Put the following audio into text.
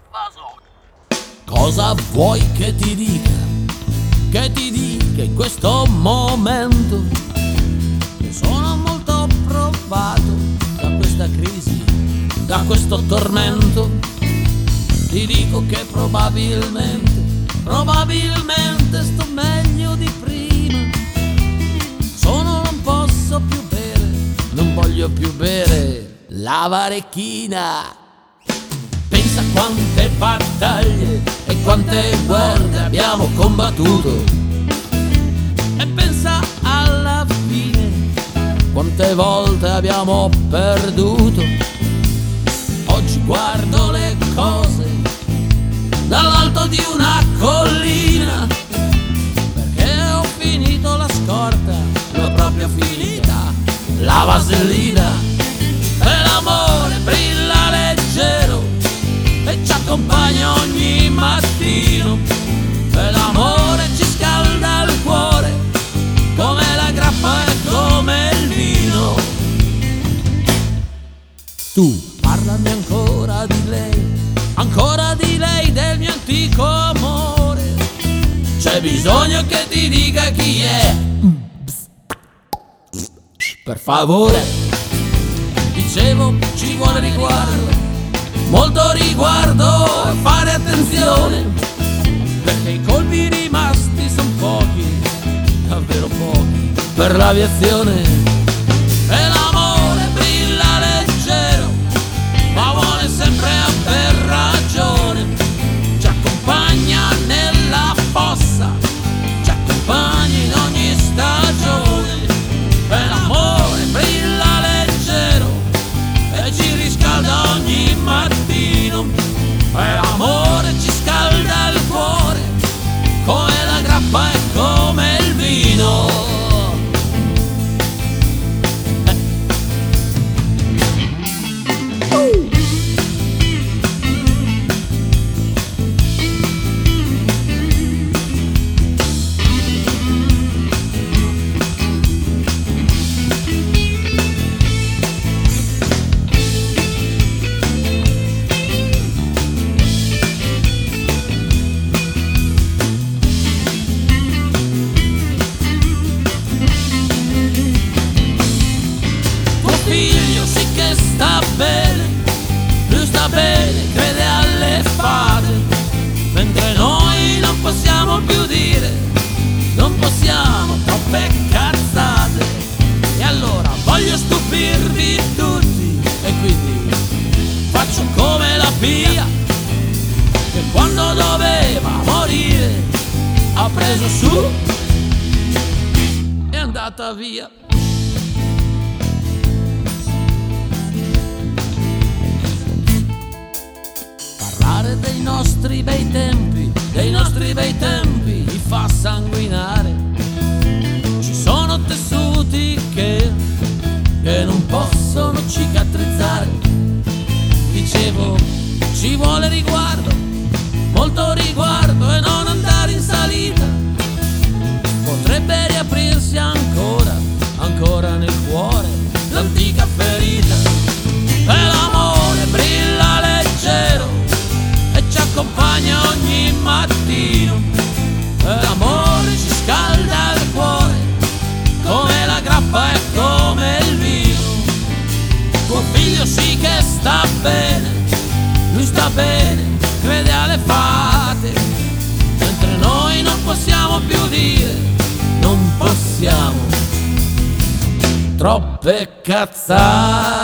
Cosa vuoi che ti dica? Che ti dica in questo momento? Io sono molto provato da questa crisi, da questo tormento. Ti dico che probabilmente sto meglio di prima. Non posso più bere, non voglio più bere la varecchina. Pensa quante battaglie e quante guerre abbiamo combattuto, e pensa alla fine quante volte abbiamo perduto. Oggi guardo le cose dall'alto di una collina, perché ho finito la scorta, l'ho proprio finita la vasellina. E l'amore brilla leggero e ci accompagna ogni mattino, e l'amore ci scalda il cuore come la grappa e come il vino. Tu parlami ancora di lei, del mio antico amore. C'è bisogno che ti dica chi è, per favore. Dicevo, ci vuole riguardo, molto riguardo, e fare attenzione, perché i colpi rimasti son pochi, davvero pochi, per l'aviazione. E l'amore brilla leggero, ma vuole sempre aver ragione. Ci accompagna nella fossa, ci accompagna in ogni stagione. E l'amore brilla leggero e ci riscalda ogni mattino, e l'amore ci scalda il cuore come la grappa e come il vino. Figlio sì che sta bene, lui sta bene, crede alle fate, mentre noi non possiamo più dire, non possiamo, troppe cazzate. E allora voglio stupirvi tutti, e quindi faccio come la Pia, che quando doveva morire ha preso su e è andata via. Dei nostri bei tempi mi fa sanguinare. Ci sono tessuti che non possono cicatrizzare. Dicevo, ci vuole riguardo, molto riguardo, e non andare in salita. Potrebbe riaprirsi ancora nel cuore l'antica ferita. E l'amore brilla leggero e ci accompagna ogni mattino, e l'amore ci scalda il cuore come la grappa e come il vino. Tuo figlio sì che sta bene, lui sta bene, crede alle fate, mentre noi non possiamo più dire, non possiamo, troppe cazzate.